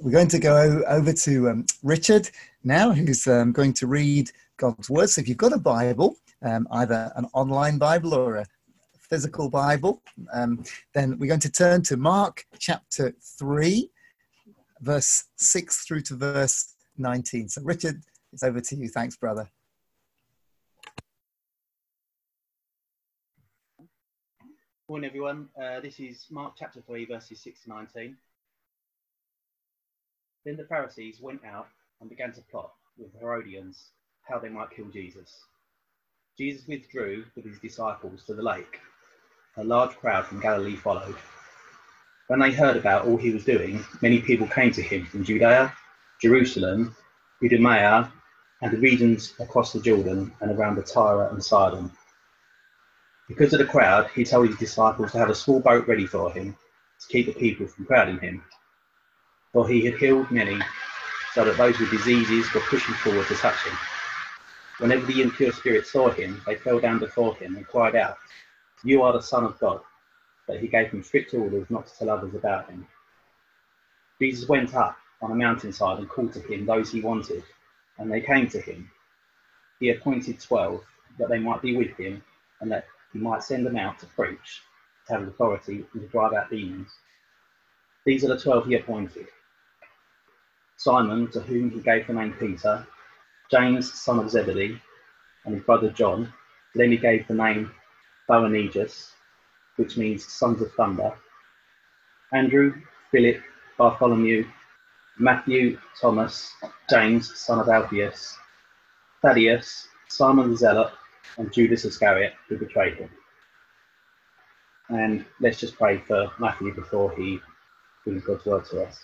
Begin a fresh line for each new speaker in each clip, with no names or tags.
We're going to go over to Richard now, who's going to read God's Word. So if you've got a Bible, either an online Bible or a physical Bible, then we're going to turn to Mark chapter 3, verse 6 through to verse 19. So Richard, it's over to you. Thanks, brother.
Morning, everyone. This is Mark chapter 3, verses 6 to 19. Then the Pharisees went out and began to plot with the Herodians how they might kill Jesus. Jesus withdrew with his disciples to the lake. A large crowd from Galilee followed. When they heard about all he was doing, many people came to him from Judea, Jerusalem, Idumea, and the regions across the Jordan and around the Tyre and Sidon. Because of the crowd, he told his disciples to have a small boat ready for him to keep the people from crowding him. For he had healed many, so that those with diseases were pushing forward to touch him. Whenever the impure spirits saw him, they fell down before him and cried out, "You are the Son of God." But he gave them strict orders not to tell others about him. Jesus went up on a mountainside and called to him those he wanted, and they came to him. He appointed 12, that they might be with him, and that he might send them out to preach, to have authority, and to drive out demons. These are the 12 he appointed: Simon, to whom he gave the name Peter, James, son of Zebedee, and his brother John. To them he gave the name Boanerges, which means sons of thunder. Andrew, Philip, Bartholomew, Matthew, Thomas, James, son of Alphaeus, Thaddeus, Simon the Zealot, and Judas Iscariot, who betrayed him. And let's just pray for Matthew before he brings God's word to us.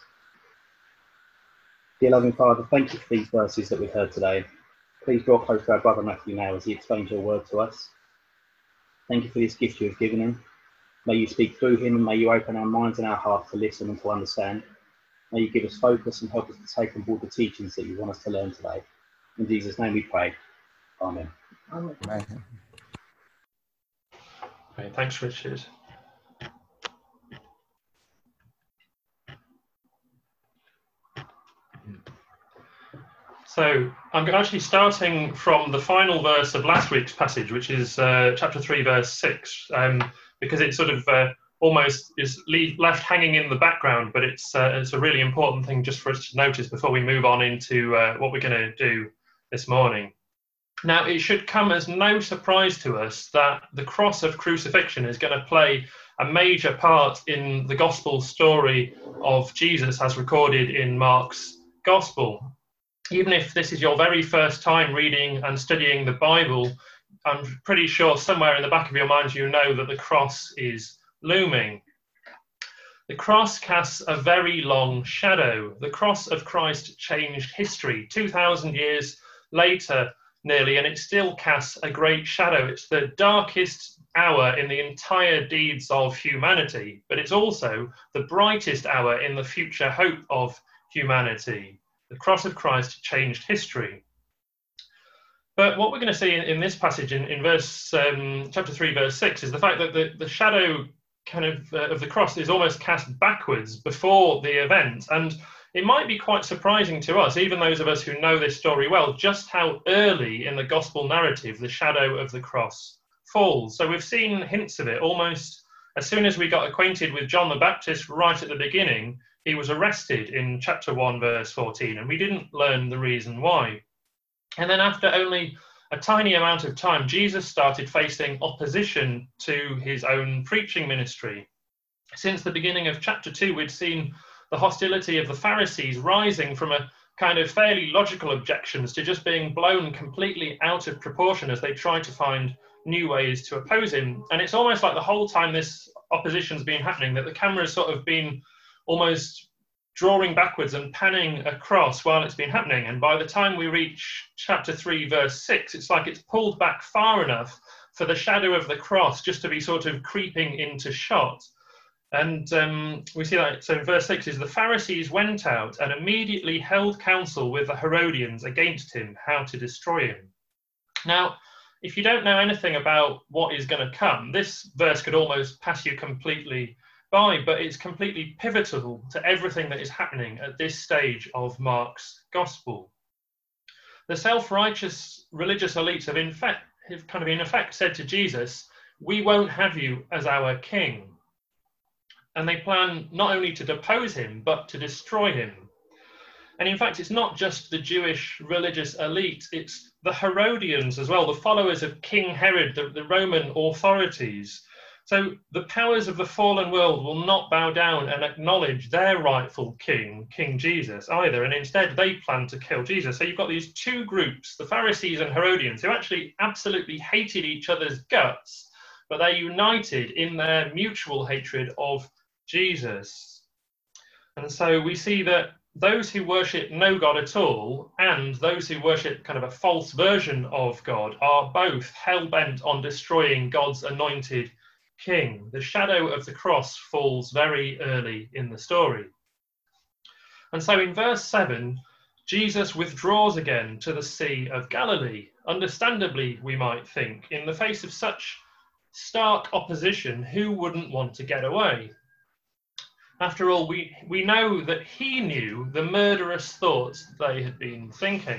Dear loving Father, thank you for these verses that we've heard today. Please draw close to our brother Matthew now as he explains your word to us. Thank you for this gift you have given him. May you speak through him, and may you open our minds and our hearts to listen and to understand. May you give us focus and help us to take on board the teachings that you want us to learn today. In Jesus' name we pray. Amen.
Amen.
Okay, thanks, Richard. So I'm actually starting from the final verse of last week's passage, which is chapter 3, verse 6, because it sort of almost is left hanging in the background, but it's a really important thing just for us to notice before we move on into what we're going to do this morning. Now, it should come as no surprise to us that the cross of crucifixion is going to play a major part in the gospel story of Jesus as recorded in Mark's gospel. Even if this is your very first time reading and studying the Bible, I'm pretty sure somewhere in the back of your mind you know that the cross is looming. The cross casts a very long shadow. The cross of Christ changed history 2,000 years later, nearly, and it still casts a great shadow. It's the darkest hour in the entire deeds of humanity, but it's also the brightest hour in the future hope of humanity. The cross of Christ changed history. But what we're going to see in this passage in chapter 3, verse 6, is the fact that the shadow kind of the cross is almost cast backwards before the event. And it might be quite surprising to us, even those of us who know this story well, just how early in the gospel narrative the shadow of the cross falls. So we've seen hints of it almost as soon as we got acquainted with John the Baptist right at the beginning. He was arrested in chapter 1, verse 14, and we didn't learn the reason why. And then after only a tiny amount of time, Jesus started facing opposition to his own preaching ministry. Since the beginning of chapter 2, we'd seen the hostility of the Pharisees rising from a kind of fairly logical objections to just being blown completely out of proportion as they tried to find new ways to oppose him. And it's almost like the whole time this opposition's been happening, that the camera's sort of been almost drawing backwards and panning across while it's been happening. And by the time we reach chapter 3, verse 6, it's like it's pulled back far enough for the shadow of the cross just to be sort of creeping into shot. And we see that, so verse 6 is, the Pharisees went out and immediately held counsel with the Herodians against him, how to destroy him. Now, if you don't know anything about what is going to come, this verse could almost pass you completely by, but it's completely pivotal to everything that is happening at this stage of Mark's gospel. The self-righteous religious elites have in effect said to Jesus, "We won't have you as our king." And they plan not only to depose him, but to destroy him. And in fact, it's not just the Jewish religious elite, it's the Herodians as well, the followers of King Herod, the Roman authorities. So the powers of the fallen world will not bow down and acknowledge their rightful king, King Jesus, either. And instead, they plan to kill Jesus. So you've got these two groups, the Pharisees and Herodians, who actually absolutely hated each other's guts, but they're united in their mutual hatred of Jesus. And so we see that those who worship no God at all and those who worship kind of a false version of God are both hell-bent on destroying God's anointed king. The shadow of the cross falls very early in the story. And so in verse 7, Jesus withdraws again to the Sea of Galilee. Understandably, we might think, in the face of such stark opposition, who wouldn't want to get away? After all, we know that he knew the murderous thoughts they had been thinking.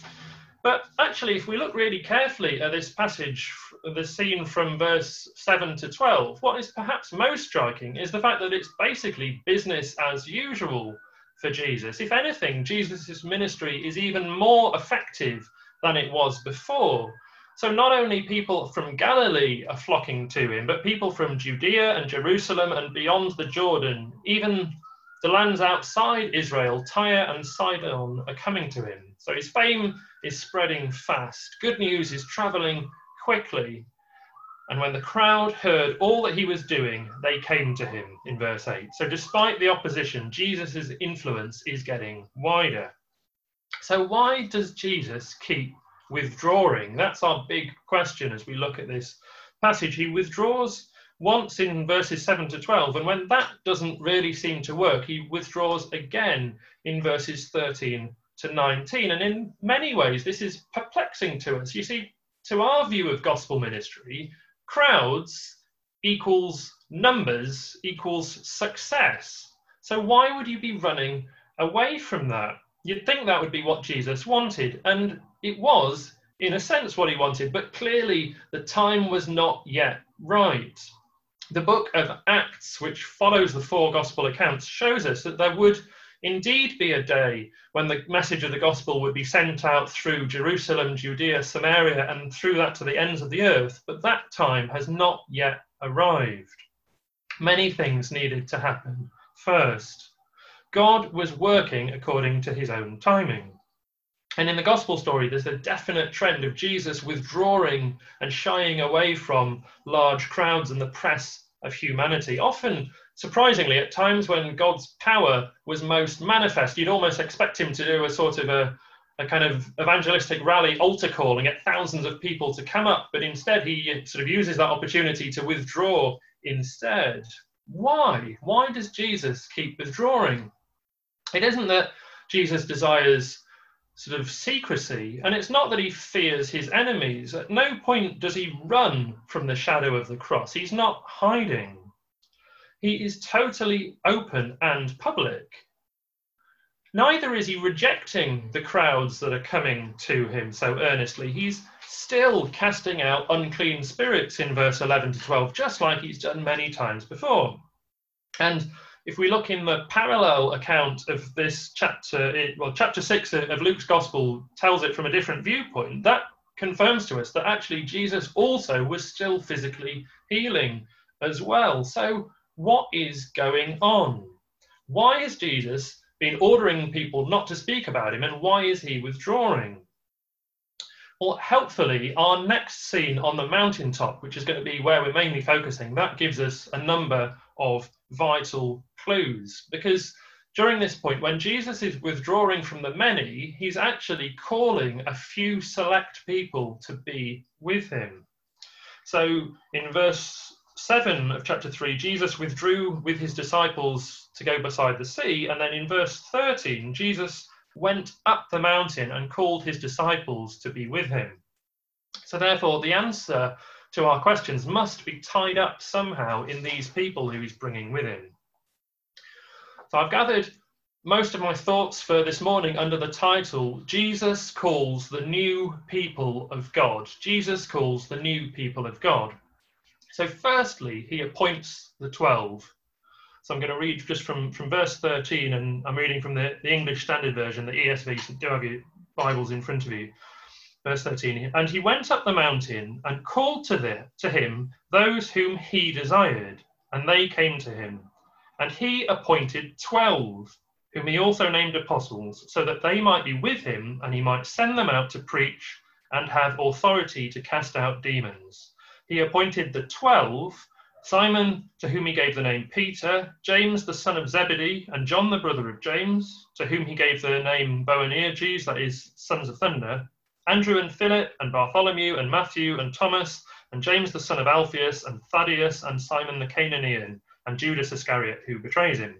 But actually, if we look really carefully at this passage, the scene from verse 7 to 12, what is perhaps most striking is the fact that it's basically business as usual for Jesus. If anything, Jesus' ministry is even more effective than it was before. So not only people from Galilee are flocking to him, but people from Judea and Jerusalem and beyond the Jordan, even the lands outside Israel, Tyre and Sidon, are coming to him. So his fame is spreading fast. Good news is traveling quickly. And when the crowd heard all that he was doing, they came to him, in verse 8. So despite the opposition, Jesus' influence is getting wider. So why does Jesus keep withdrawing? That's our big question as we look at this passage. He withdraws once in verses 7 to 12, and when that doesn't really seem to work, he withdraws again in verses 13 to 19. And in many ways, this is perplexing to us. You see, to our view of gospel ministry, crowds equals numbers equals success. So why would you be running away from that? You'd think that would be what Jesus wanted, and it was, in a sense, what he wanted, but clearly the time was not yet right. The book of Acts, which follows the four gospel accounts, shows us that there would indeed be a day when the message of the gospel would be sent out through Jerusalem, Judea, Samaria, and through that to the ends of the earth, but that time has not yet arrived. Many things needed to happen first. God was working according to his own timing. And in the gospel story, there's a definite trend of Jesus withdrawing and shying away from large crowds and the press of humanity. Often, surprisingly, at times when God's power was most manifest, you'd almost expect him to do a sort of a kind of evangelistic rally altar call and get thousands of people to come up. But instead, he sort of uses that opportunity to withdraw instead. Why? Why does Jesus keep withdrawing? It isn't that Jesus desires sort of secrecy, and it's not that he fears his enemies. At no point does he run from the shadow of the cross. He's not hiding. He is totally open and public. Neither is he rejecting the crowds that are coming to him so earnestly. He's still casting out unclean spirits in verse 11 to 12, just like he's done many times before. And if we look in the parallel account of this chapter, chapter 6 of Luke's Gospel tells it from a different viewpoint. That confirms to us that actually Jesus also was still physically healing as well. So what is going on? Why has Jesus been ordering people not to speak about him, and why is he withdrawing? Well, helpfully, our next scene on the mountaintop, which is going to be where we're mainly focusing, that gives us a number of vital clues, because during this point, when Jesus is withdrawing from the many, he's actually calling a few select people to be with him. So in verse 7 of chapter 3, Jesus withdrew with his disciples to go beside the sea, and then in verse 13, Jesus went up the mountain and called his disciples to be with him. So therefore, the answer to our questions must be tied up somehow in these people who he's bringing with him. So I've gathered most of my thoughts for this morning under the title, Jesus Calls the New People of God. Jesus calls the new people of God. So firstly, he appoints the 12. So I'm going to read just from verse 13, and I'm reading from the English Standard Version, the ESV, so do have your Bibles in front of you. Verse 13, and he went up the mountain and called to him those whom he desired, and they came to him. And he appointed 12, whom he also named apostles, so that they might be with him, and he might send them out to preach and have authority to cast out demons. He appointed the 12, Simon, to whom he gave the name Peter, James the son of Zebedee, and John the brother of James, to whom he gave the name Boanerges, that is, sons of thunder, Andrew and Philip, and Bartholomew, and Matthew, and Thomas, and James the son of Alphaeus, and Thaddeus, and Simon the Canaanian, and Judas Iscariot, who betrays him.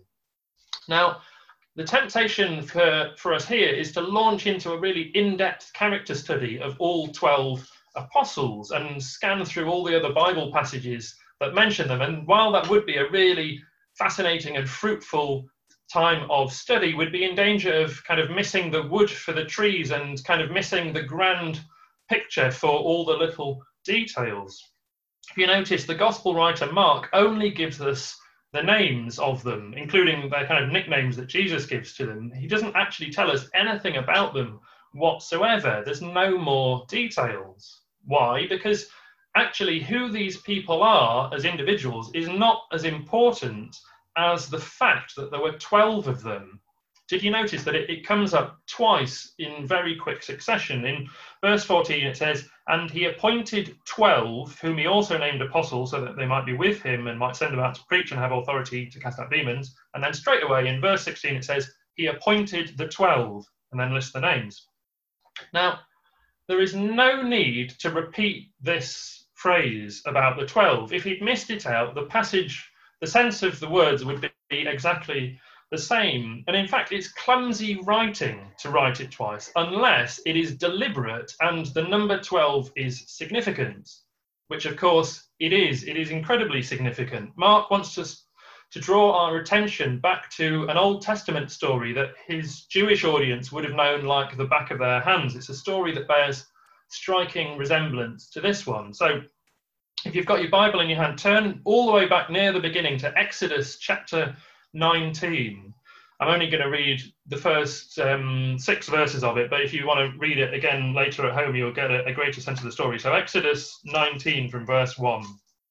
Now, the temptation for us here is to launch into a really in-depth character study of all 12 apostles and scan through all the other Bible passages that mention them. And while that would be a really fascinating and fruitful time of study, we'd be in danger of kind of missing the wood for the trees and kind of missing the grand picture for all the little details. If you notice, the gospel writer Mark only gives us the names of them, including the kind of nicknames that Jesus gives to them. He doesn't actually tell us anything about them whatsoever. There's no more details. Why? Because actually who these people are as individuals is not as important as the fact that there were 12 of them. Did you notice that it comes up twice in very quick succession? In verse 14 it says, and he appointed 12, whom he also named apostles, so that they might be with him and might send them out to preach and have authority to cast out demons. And then straight away in verse 16 it says, he appointed the 12, and then lists the names. Now, there is no need to repeat this phrase about the 12. If he'd missed it out, the passage, the sense of the words would be exactly the same. And in fact, it's clumsy writing to write it twice, unless it is deliberate and the number 12 is significant, which of course it is. It is incredibly significant. Mark wants us to draw our attention back to an Old Testament story that his Jewish audience would have known like the back of their hands. It's a story that bears striking resemblance to this one. So if you've got your Bible in your hand, turn all the way back near the beginning to Exodus chapter 19. I'm only going to read the first 6 verses of it, but if you want to read it again later at home, you'll get a greater sense of the story. So Exodus 19 from verse 1.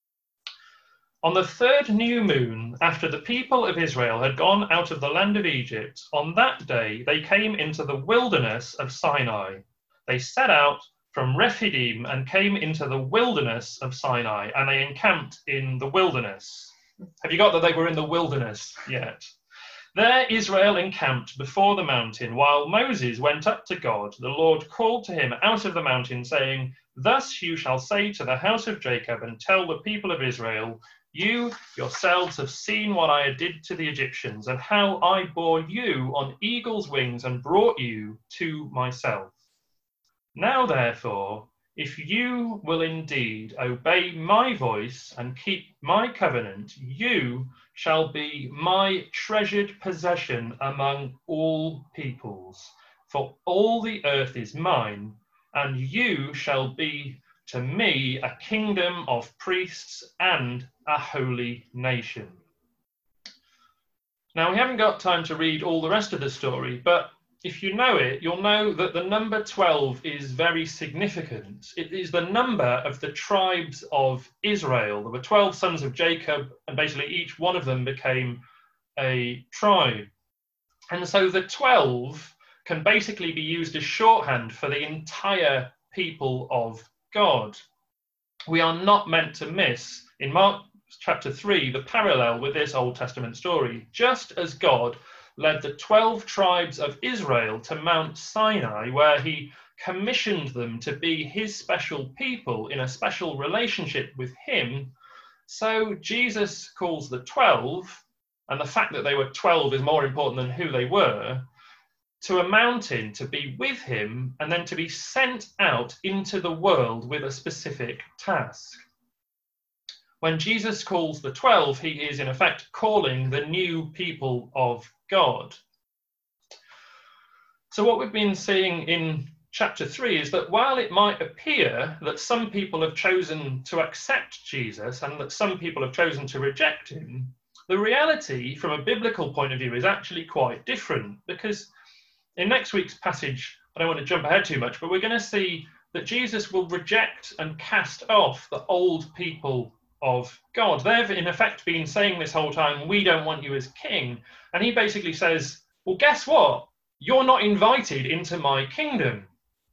On the 3rd new moon, after the people of Israel had gone out of the land of Egypt, on that day they came into the wilderness of Sinai. They set out from Rephidim and came into the wilderness of Sinai, and they encamped in the wilderness. Have you got that they were in the wilderness yet? There Israel encamped before the mountain, while Moses went up to God. The Lord called to him out of the mountain, saying, thus you shall say to the house of Jacob and tell the people of Israel, you yourselves have seen what I did to the Egyptians, and how I bore you on eagle's wings and brought you to myself. Now therefore, if you will indeed obey my voice and keep my covenant, you shall be my treasured possession among all peoples. For all the earth is mine, and you shall be to me a kingdom of priests and a holy nation. Now, we haven't got time to read all the rest of the story, but if you know it, you'll know that the number 12 is very significant. It is the number of the tribes of Israel. There were 12 sons of Jacob, and basically each one of them became a tribe. And so the 12 can basically be used as shorthand for the entire people of God. We are not meant to miss, in Mark chapter 3, the parallel with this Old Testament story. Just as God led the 12 tribes of Israel to Mount Sinai, where he commissioned them to be his special people in a special relationship with him, so Jesus calls the 12, and the fact that they were 12 is more important than who they were, to a mountain to be with him and then to be sent out into the world with a specific task. When Jesus calls the 12, he is in effect calling the new people of God. So what we've been seeing in chapter 3 is that while it might appear that some people have chosen to accept Jesus and that some people have chosen to reject him, the reality from a biblical point of view is actually quite different, because in next week's passage, I don't want to jump ahead too much, but we're going to see that Jesus will reject and cast off the old people of God. They've in effect been saying this whole time, we don't want you as king. And he basically says, well, guess what? You're not invited into my kingdom.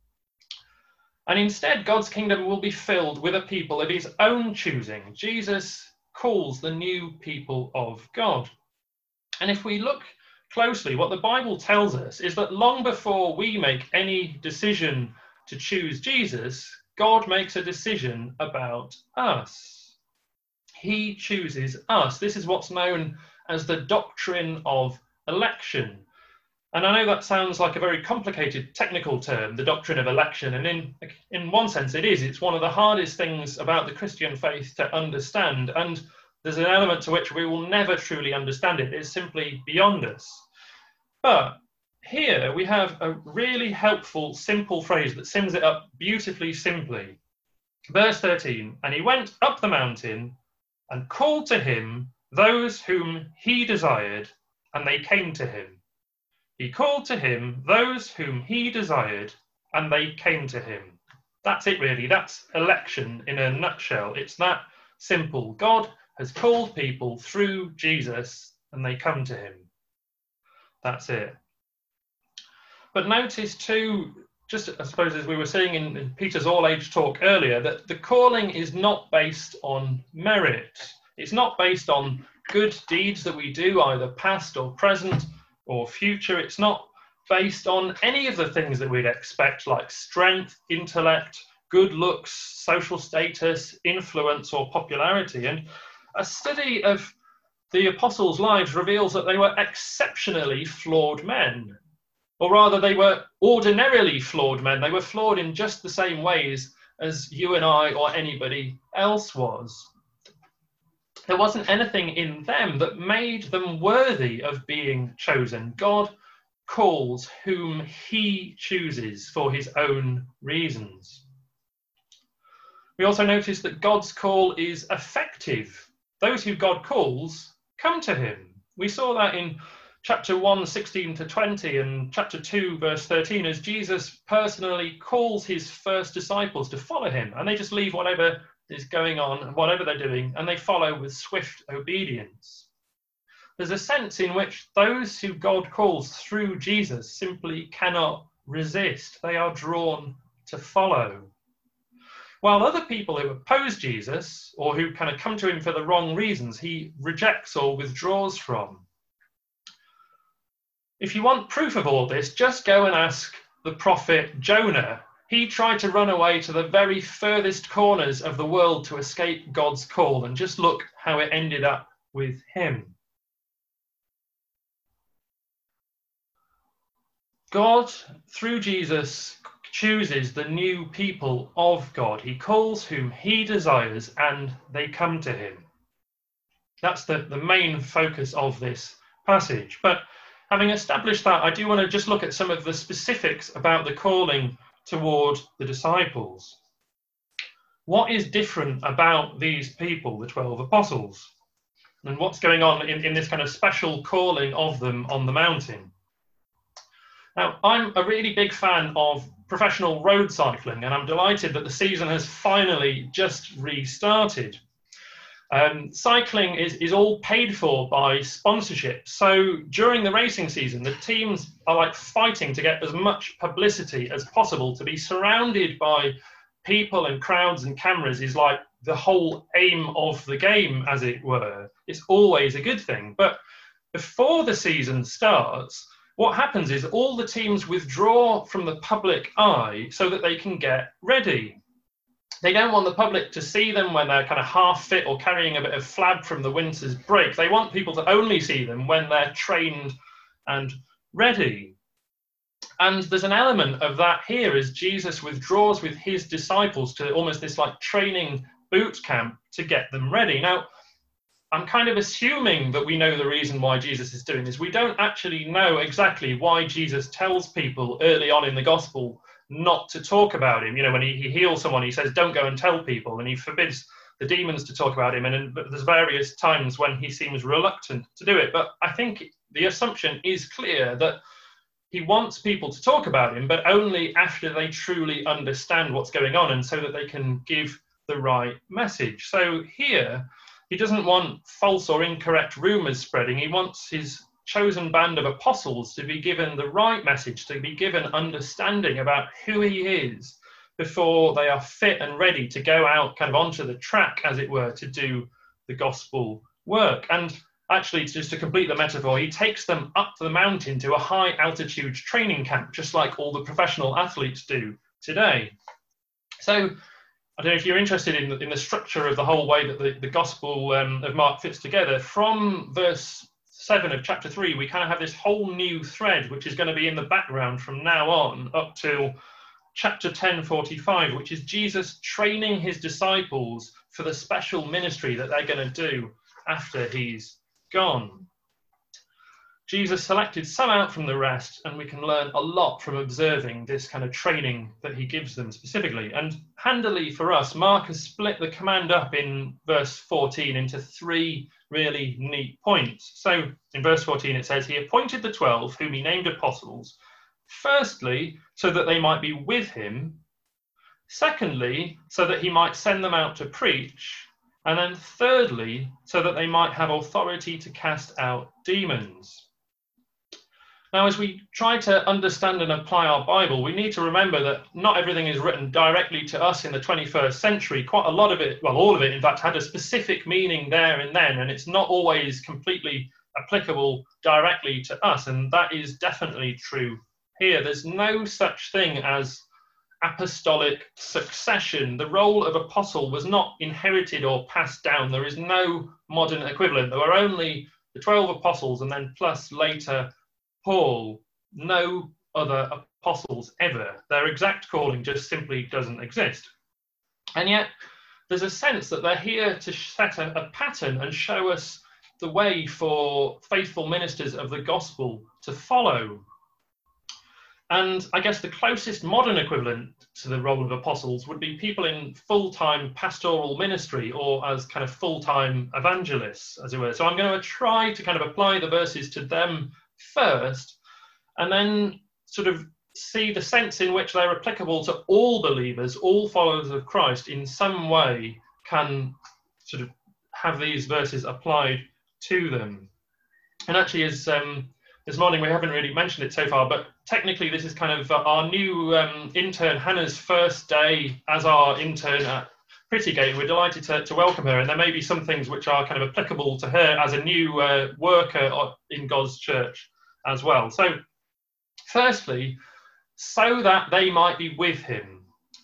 And instead, God's kingdom will be filled with a people of his own choosing. Jesus calls the new people of God. And if we look closely, what the Bible tells us is that long before we make any decision to choose Jesus, God makes a decision about us. He chooses us. This is what's known as the doctrine of election. And I know that sounds like a very complicated technical term, the doctrine of election. And in one sense it is. It's one of the hardest things about the Christian faith to understand. And there's an element to which we will never truly understand it. It's simply beyond us. But here we have a really helpful, simple phrase that sums it up beautifully simply. Verse 13, and he went up the mountain and called to him those whom he desired, and they came to him. He called to him those whom he desired, and they came to him. That's it really. That's election in a nutshell. It's that simple. God has called people through Jesus, and they come to him. That's it. But notice too, just I suppose as we were saying in Peter's all-age talk earlier, that the calling is not based on merit. It's not based on good deeds that we do, either past or present or future. It's not based on any of the things that we'd expect, like strength, intellect, good looks, social status, influence, or popularity. And a study of the apostles' lives reveals that they were exceptionally flawed men. Or rather, they were ordinarily flawed men. They were flawed in just the same ways as you and I or anybody else was. There wasn't anything in them that made them worthy of being chosen. God calls whom he chooses for his own reasons. We also notice that God's call is effective. Those who God calls come to him. We saw that in chapter 1, 16 to 20, and chapter 2, verse 13, as Jesus personally calls his first disciples to follow him, and they just leave whatever is going on, whatever they're doing, and they follow with swift obedience. There's a sense in which those who God calls through Jesus simply cannot resist. They are drawn to follow. While other people who oppose Jesus, or who kind of come to him for the wrong reasons, he rejects or withdraws from. If you want proof of all this, just go and ask the prophet Jonah. He tried to run away to the very furthest corners of the world to escape God's call, and just look how it ended up with him. God, through Jesus, chooses the new people of God. He calls whom he desires, and they come to him. That's the main focus of this passage. But having established that, I do want to just look at some of the specifics about the calling toward the disciples. What is different about these people, the 12 apostles? And what's going on in this kind of special calling of them on the mountain? Now, I'm a really big fan of professional road cycling, and I'm delighted that the season has finally just restarted. Cycling is all paid for by sponsorship. So during the racing season, the teams are like fighting to get as much publicity as possible. To be surrounded by people and crowds and cameras is like the whole aim of the game, as it were. It's always a good thing. But before the season starts, what happens is all the teams withdraw from the public eye so that they can get ready. They don't want the public to see them when they're kind of half fit or carrying a bit of flab from the winter's break. They want people to only see them when they're trained and ready. And there's an element of that here as Jesus withdraws with his disciples to almost this like training boot camp to get them ready. Now, I'm kind of assuming that we know the reason why Jesus is doing this. We don't actually know exactly why Jesus tells people early on in the gospel not to talk about him. You know, when he heals someone, he says, don't go and tell people, and he forbids the demons to talk about him. And there's various times when he seems reluctant to do it. But I think the assumption is clear that he wants people to talk about him, but only after they truly understand what's going on and so that they can give the right message. So here, he doesn't want false or incorrect rumors spreading. He wants his chosen band of apostles to be given the right message, to be given understanding about who he is before they are fit and ready to go out kind of onto the track, as it were, to do the gospel work. And actually, just to complete the metaphor, he takes them up the mountain to a high altitude training camp, just like all the professional athletes do today. So I don't know if you're interested in the structure of the whole way that the Gospel of Mark fits together. From verse 7 of chapter 3, we kind of have this whole new thread, which is going to be in the background from now on up till chapter 10:45, which is Jesus training his disciples for the special ministry that they're going to do after he's gone. Jesus selected some out from the rest, and we can learn a lot from observing this kind of training that he gives them specifically. And handily for us, Mark has split the command up in verse 14 into 3 really neat points. So in verse 14 it says, he appointed the 12, whom he named apostles, firstly, so that they might be with him, secondly, so that he might send them out to preach, and then thirdly, so that they might have authority to cast out demons. Now, as we try to understand and apply our Bible, we need to remember that not everything is written directly to us in the 21st century. Quite a lot of it, well, all of it, in fact, had a specific meaning there and then, and it's not always completely applicable directly to us, and that is definitely true here. There's no such thing as apostolic succession. The role of apostle was not inherited or passed down. There is no modern equivalent. There were only the 12 apostles, and then plus later Paul. No other apostles ever. Their exact calling just simply doesn't exist. And yet there's a sense that they're here to set a pattern and show us the way for faithful ministers of the gospel to follow. And I guess the closest modern equivalent to the role of apostles would be people in full-time pastoral ministry, or as kind of full-time evangelists, as it were. So I'm going to try to kind of apply the verses to them first, and then sort of see the sense in which they're applicable to all believers, all followers of Christ in some way can sort of have these verses applied to them. And actually, as this morning we haven't really mentioned it so far, but technically this is kind of our new intern Hannah's first day as our intern at Prettygate. We're delighted to welcome her, and there may be some things which are kind of applicable to her as a new worker in God's church as well. So firstly, so that they might be with him.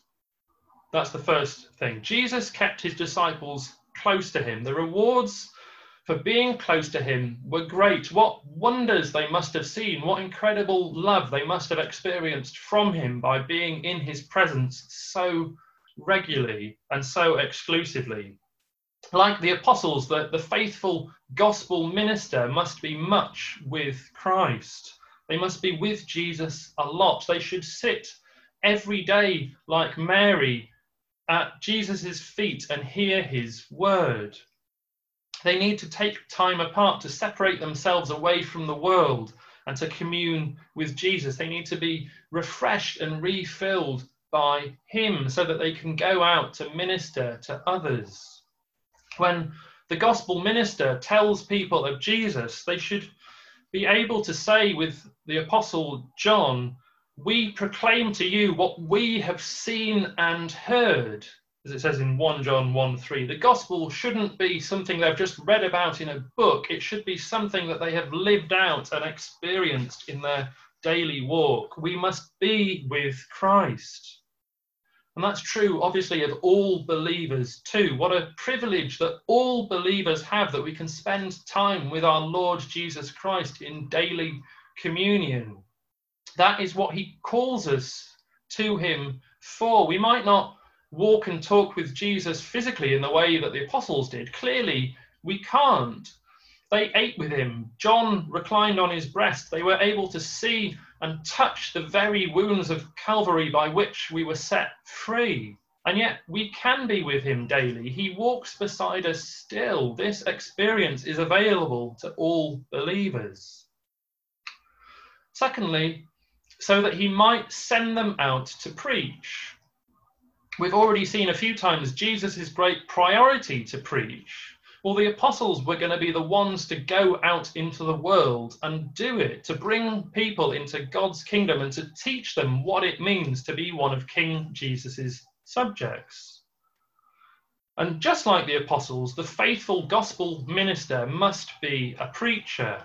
That's the first thing. Jesus kept his disciples close to him. The rewards for being close to him were great. What wonders they must have seen, what incredible love they must have experienced from him by being in his presence so regularly and so exclusively. Like the apostles, the faithful gospel minister must be much with Christ. They must be with Jesus a lot. They should sit every day like Mary at Jesus's feet and hear his word. They need to take time apart to separate themselves away from the world and to commune with Jesus. They need to be refreshed and refilled by him so that they can go out to minister to others. When the gospel minister tells people of Jesus, they should be able to say with the apostle John, "We proclaim to you what we have seen and heard," as it says in 1 John 1:3. The gospel shouldn't be something they've just read about in a book. It should be something that they have lived out and experienced in their daily walk. We must be with Christ. And that's true, obviously, of all believers too. What a privilege that all believers have, that we can spend time with our Lord Jesus Christ in daily communion. That is what he calls us to him for. We might not walk and talk with Jesus physically in the way that the apostles did? Clearly, we can't. They ate with him. John reclined on his breast. They were able to see and touch the very wounds of Calvary by which we were set free. And yet we can be with him daily. He walks beside us still. This experience is available to all believers. Secondly, so that he might send them out to preach. We've already seen a few times Jesus' great priority to preach. Well, the apostles were going to be the ones to go out into the world and do it, to bring people into God's kingdom and to teach them what it means to be one of King Jesus' subjects. And just like the apostles, the faithful gospel minister must be a preacher.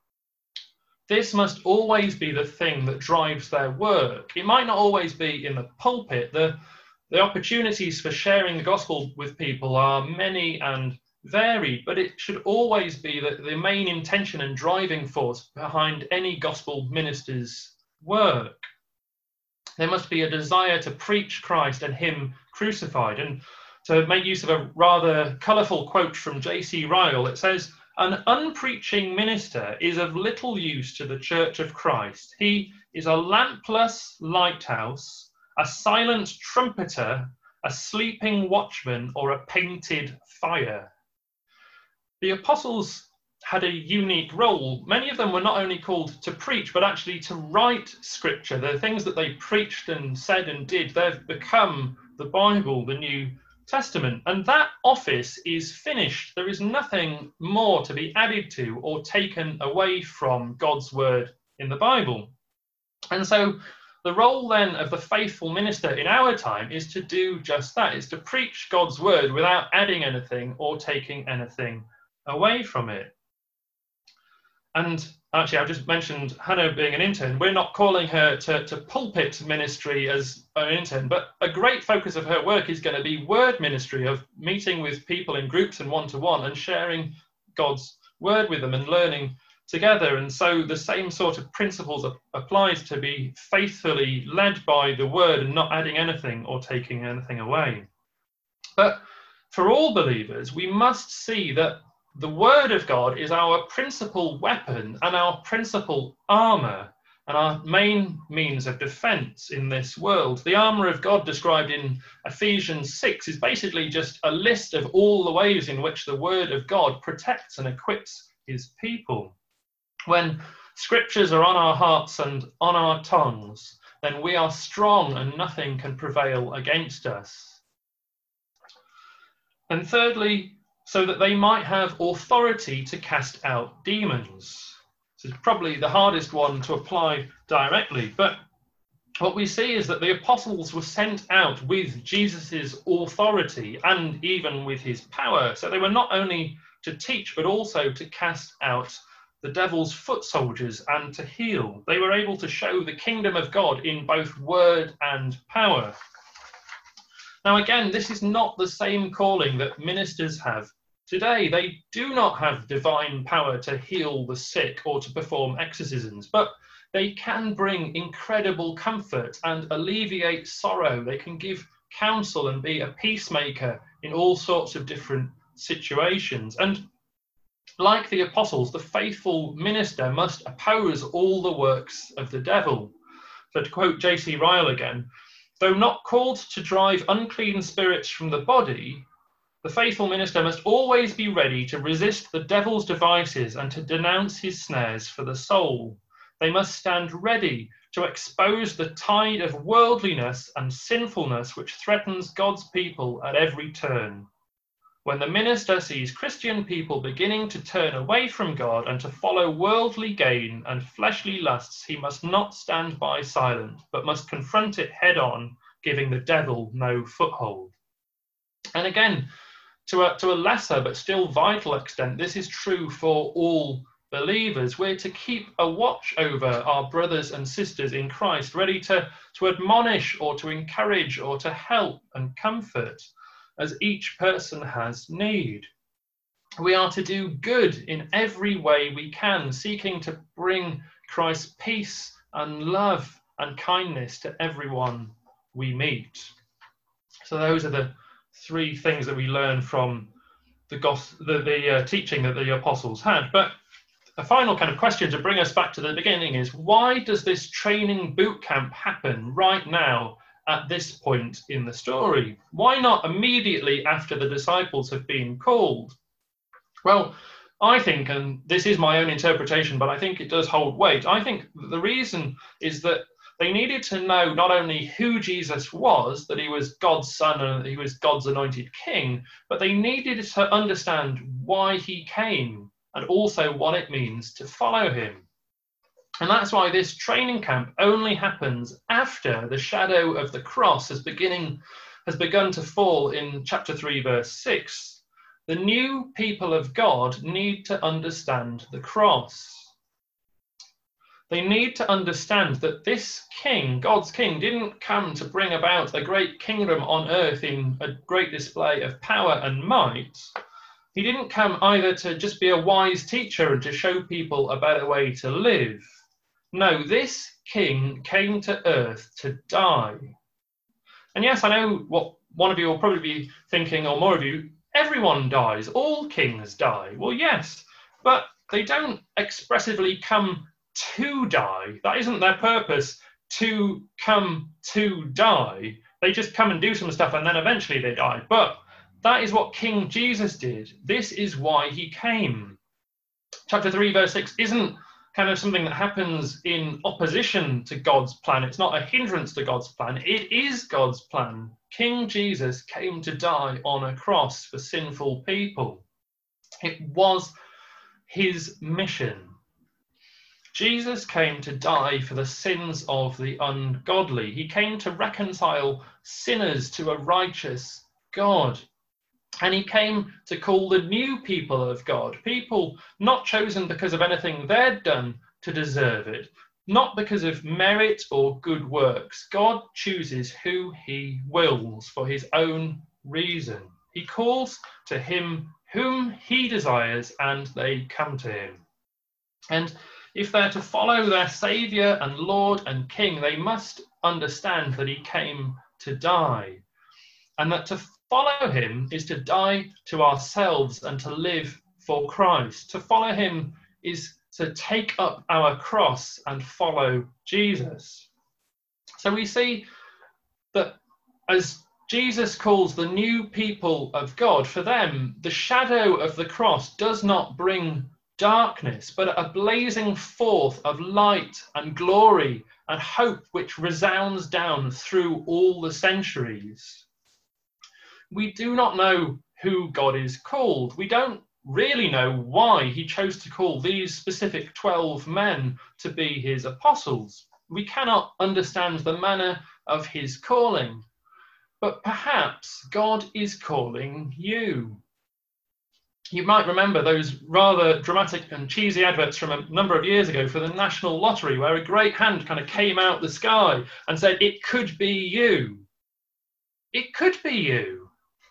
This must always be the thing that drives their work. It might not always be in the pulpit. The opportunities for sharing the gospel with people are many and varied, but it should always be the main intention and driving force behind any gospel minister's work. There must be a desire to preach Christ and him crucified. And to make use of a rather colourful quote from J.C. Ryle, it says, "An unpreaching minister is of little use to the Church of Christ. He is a lampless lighthouse, a silent trumpeter, a sleeping watchman, or a painted fire." The apostles had a unique role. Many of them were not only called to preach, but actually to write scripture. The things that they preached and said and did, they've become the Bible, the New Testament. And that office is finished. There is nothing more to be added to or taken away from God's word in the Bible. And so the role then of the faithful minister in our time is to do just that, is to preach God's word without adding anything or taking anything away from it. And actually, I've just mentioned Hannah being an intern. We're not calling her to pulpit ministry as an intern, but a great focus of her work is going to be word ministry, of meeting with people in groups and one-to-one and sharing God's word with them and learning together. And so the same sort of principles applies to be faithfully led by the word and not adding anything or taking anything away. But for all believers, we must see that the word of God is our principal weapon and our principal armour and our main means of defence in this world. The armour of God described in Ephesians 6 is basically just a list of all the ways in which the word of God protects and equips his people. When scriptures are on our hearts and on our tongues, then we are strong and nothing can prevail against us. And thirdly, so that they might have authority to cast out demons. This is probably the hardest one to apply directly, but what we see is that the apostles were sent out with Jesus's authority and even with his power. So they were not only to teach, but also to cast out the devil's foot soldiers and to heal. They were able to show the kingdom of God in both word and power. Now again, this is not the same calling that ministers have today. They do not have divine power to heal the sick or to perform exorcisms, but they can bring incredible comfort and alleviate sorrow. They can give counsel and be a peacemaker in all sorts of different situations. And like the apostles, the faithful minister must oppose all the works of the devil. So to quote J.C. Ryle again, though not called to drive unclean spirits from the body, the faithful minister must always be ready to resist the devil's devices and to denounce his snares for the soul. They must stand ready to expose the tide of worldliness and sinfulness which threatens God's people at every turn. When the minister sees Christian people beginning to turn away from God and to follow worldly gain and fleshly lusts, he must not stand by silent, but must confront it head on, giving the devil no foothold. And again, to a lesser but still vital extent, this is true for all believers. We're to keep a watch over our brothers and sisters in Christ, ready to admonish or to encourage or to help and comfort as each person has need. We are to do good in every way we can, seeking to bring Christ's peace and love and kindness to everyone we meet. So those are the three things that we learn from the teaching that the apostles had. But a final kind of question to bring us back to the beginning is, why does this training boot camp happen right now at this point in the story? Why not immediately after the disciples have been called? Well, I think, and this is my own interpretation, but I think it does hold weight, I think the reason is that they needed to know not only who Jesus was, that he was God's son and that he was God's anointed king, but they needed to understand why he came and also what it means to follow him. And that's why this training camp only happens after the shadow of the cross has begun to fall in chapter 3, verse 6. The new people of God need to understand the cross. They need to understand that this king, God's king, didn't come to bring about a great kingdom on earth in a great display of power and might. He didn't come either to just be a wise teacher and to show people a better way to live. No, this king came to earth to die. And yes, I know what one of you will probably be thinking, or more of you, everyone dies, all kings die. Well, yes, but they don't expressively come to die. That isn't their purpose, to come to die. They just come and do some stuff and then eventually they die. But that is what King Jesus did. This is why he came. Chapter 3, verse 6 isn't kind of something that happens in opposition to God's plan. It's not a hindrance to God's plan. It is God's plan. King Jesus came to die on a cross for sinful people. It was his mission. Jesus came to die for the sins of the ungodly. He came to reconcile sinners to a righteous God. And he came to call the new people of God, people not chosen because of anything they'd done to deserve it, not because of merit or good works. God chooses who he wills for his own reason. He calls to him whom he desires, and they come to him. And if they're to follow their Saviour and Lord and King, they must understand that he came to die, and that to follow him is to die to ourselves and to live for Christ. To follow him is to take up our cross and follow Jesus. So we see that as Jesus calls the new people of God, for them, the shadow of the cross does not bring darkness, but a blazing forth of light and glory and hope which resounds down through all the centuries. We do not know who God is called. We don't really know why he chose to call these specific 12 men to be his apostles. We cannot understand the manner of his calling, but perhaps God is calling you. You might remember those rather dramatic and cheesy adverts from a number of years ago for the National Lottery, where a great hand kind of came out the sky and said, "It could be you." It could be you.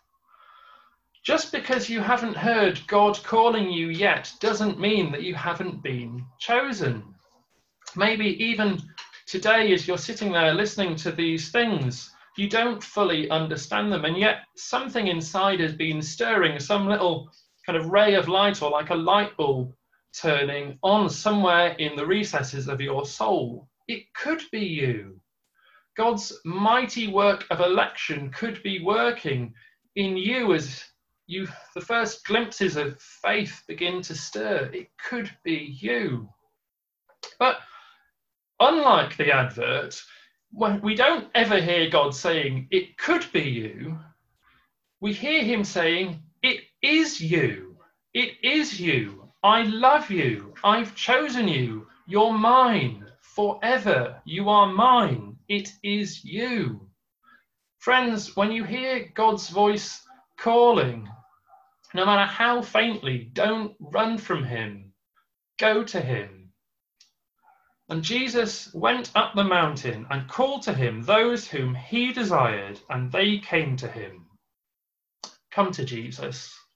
Just because you haven't heard God calling you yet doesn't mean that you haven't been chosen. Maybe even today, as you're sitting there listening to these things, you don't fully understand them, and yet something inside has been stirring, some little kind of ray of light, or like a light bulb turning on somewhere in the recesses of your soul. It could be you. God's mighty work of election could be working in you as the first glimpses of faith begin to stir. It could be you. But unlike the advert, we don't ever hear God saying, "It could be you." We hear him saying, "It is you. It is you. I love you. I've chosen you. You're mine. Forever. You are mine. It is you." Friends, when you hear God's voice calling, no matter how faintly, don't run from him. Go to him. And Jesus went up the mountain and called to him those whom he desired, and they came to him. Come to Jesus.